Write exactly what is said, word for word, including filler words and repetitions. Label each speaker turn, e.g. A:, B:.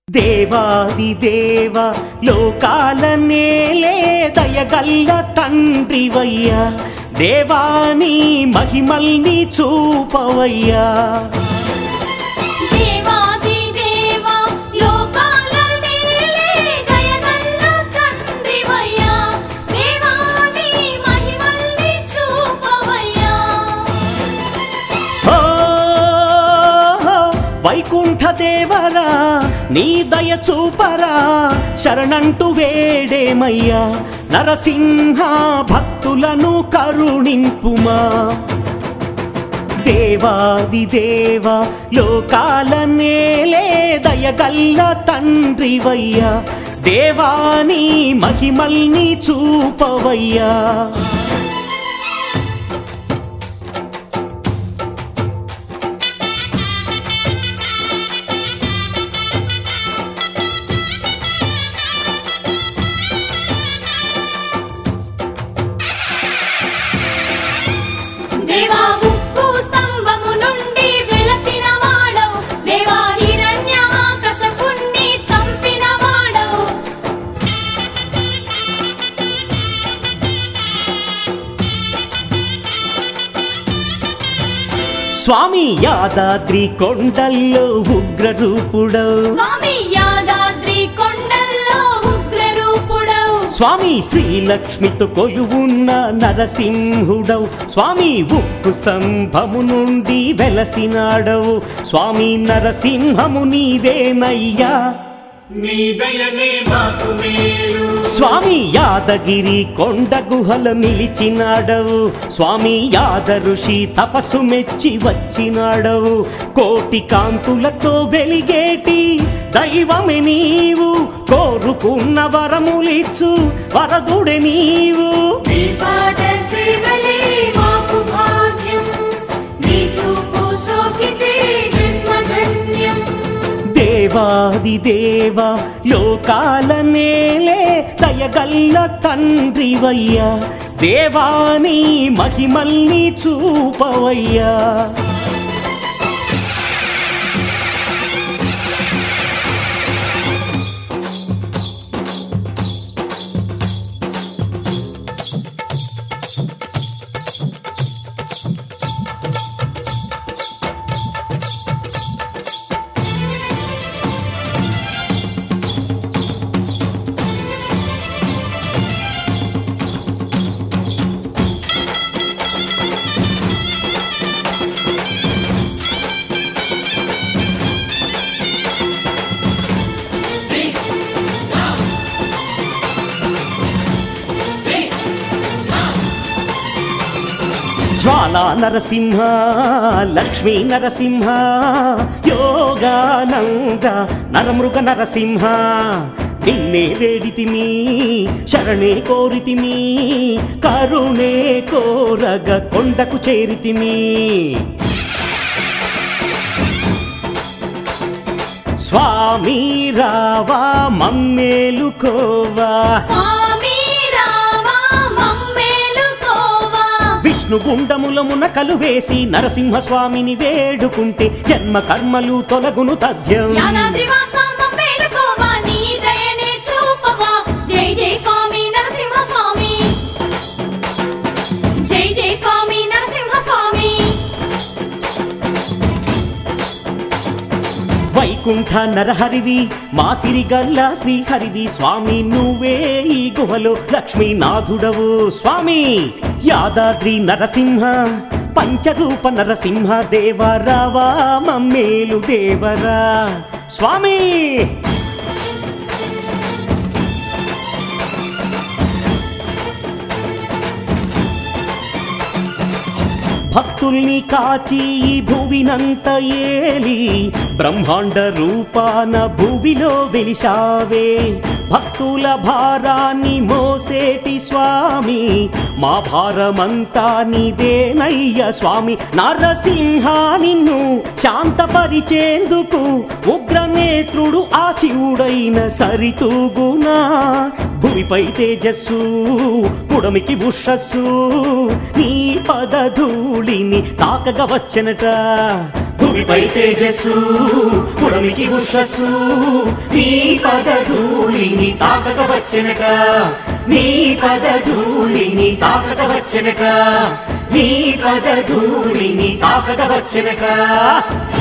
A: దేవాది దేవ లోకాల నేలే దయగల్ల తండ్రివయ్యా, దేవాని మహిమల్ని చూపవయ్యా. వైకుంఠ దేవరా నీ దయ చూపరా, శరణంటూ వేడేమయ్యా నరసింహ, భక్తులను కరుణింపుమా. దేవాది దేవ లోకాల నేలే దయగల్ల తండ్రివయ్యా, దేవాని మహిమల్ని చూపవయ్యా. స్వామి యాదాద్రి కొండల్లో ఉగ్ర రూపుడవు,
B: స్వామి యాదాద్రి కొండల్లో ఉగ్ర రూపుడవు,
A: స్వామి శ్రీలక్ష్మితో కొలువున్న నరసింహుడవు, స్వామి ఉక్కు స్తంభము నుండి వెలసినాడవు, స్వామి నరసింహము నీవేనయ్యా,
C: నీ దయనే మాకు మేలు.
A: స్వామి యాదగిరి కొండ గుహల నిలిచినాడవు, స్వామి యాద ఋషి తపస్సు మెచ్చి వచ్చినాడవు, కోటి కాంతులతో వెలిగేటి దైవమే నీవు, కోరుకున్న వరములిచ్చు వరదుడే నీవు.
B: నీ పాద సేవలే మాకు భాగ్యం, నీ చూపు సోకితే జన్మధన్యం.
A: దేవాది దేవ లోకాల నేలే దయగల్ల తండ్రివయ్యా, దేవాని మహిమల్ని చూపవయ్యా. జ్వాలా నరసింహ, లక్ష్మీ నరసింహ, యోగానంద నరమృగ నరసింహ, నిన్నే వేడితిమి శరణే కోరితిమి, కరుణే కోరగ కొండకు చేరితిమి. స్వామి రావా మమ్మేలుకోవా, విష్ణుగుండముల మునకలు వేసి నరసింహస్వామిని వేడుకుంటే జన్మ కర్మలు తొలగును తథ్యం.
B: జై జై స్వామి నరసింహ స్వామి, జై జై స్వామి నరసింహ స్వామి.
A: వైకుంఠ నరహరివి మా సిరిగల్ల శ్రీహరివి, స్వామి నువ్వే ఈ గుహలో లక్ష్మీనాథుడవు. స్వామి యాదాద్రి నరసింహ, పంచరూప నరసింహ, దేవరావా మమ్మేలు దేవరా. స్వామి భక్తుల్ని కాచి భువినంత ఏలి, బ్రహ్మాండ రూపాన భువిలో వెలిశావే, భక్తుల భారాన్ని మోసేటి స్వామి, మా భారమంతా నీదేనయ్య స్వామి. నరసింహ నిన్ను శాంతపరిచేందుకు ఉగ్రనేత్రుడు ఆ శివుడైన సరితూగునా, భూమిపై తేజస్సు పుడమికి ఉషస్సు, నీ పదధూళిని ధూళిని తాకగ వచ్చనట.
C: భూమిపై తేజస్సు పుడమికి ఉషస్సు నీ పద ధూళిని తాకక వచ్చనట. నీ పద ధూళిని తాకక వచ్చనట. నీ పద ధూళిని తాకక వచ్చనట.